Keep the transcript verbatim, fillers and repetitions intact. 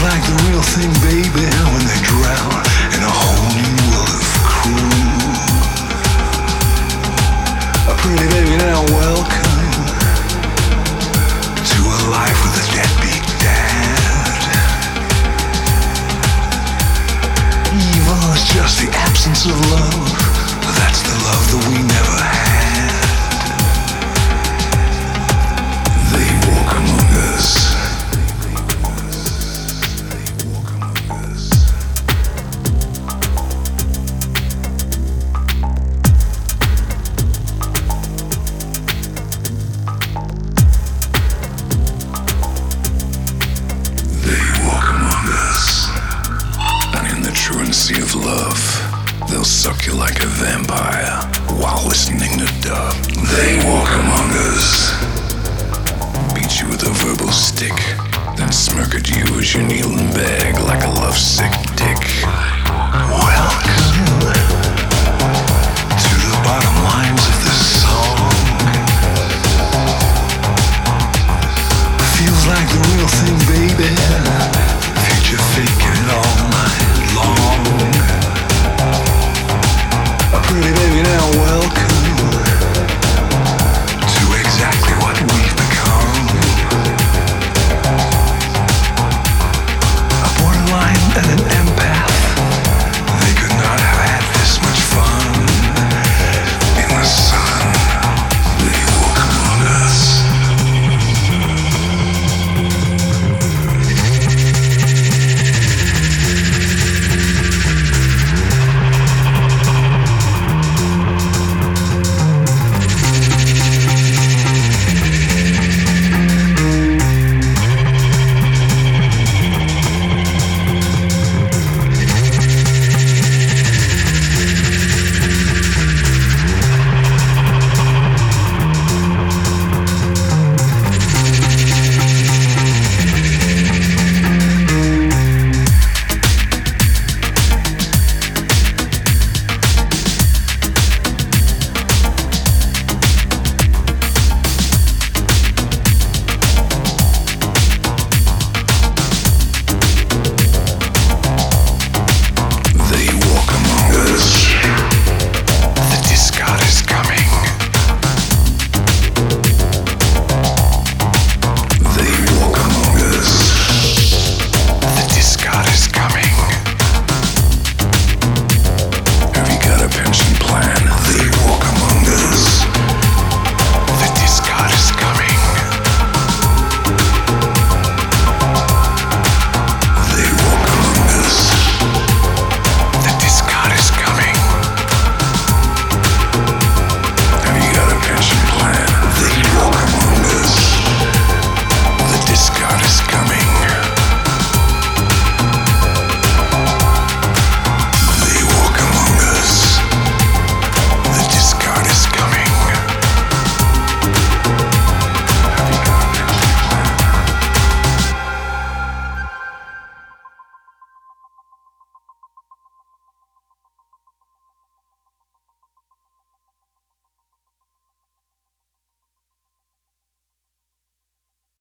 like the real thing, baby, when they drown in a whole new world of cruise. A pretty baby, now welcome to a life with a deadbeat dad. Evil is just the absence of love. That's the love that we never had. They walk among us. Truancy of love, they'll suck you like a vampire while listening to dub. They walk among us, beat you with a verbal stick, then smirk at you as you kneel and beg like a lovesick dick. Welcome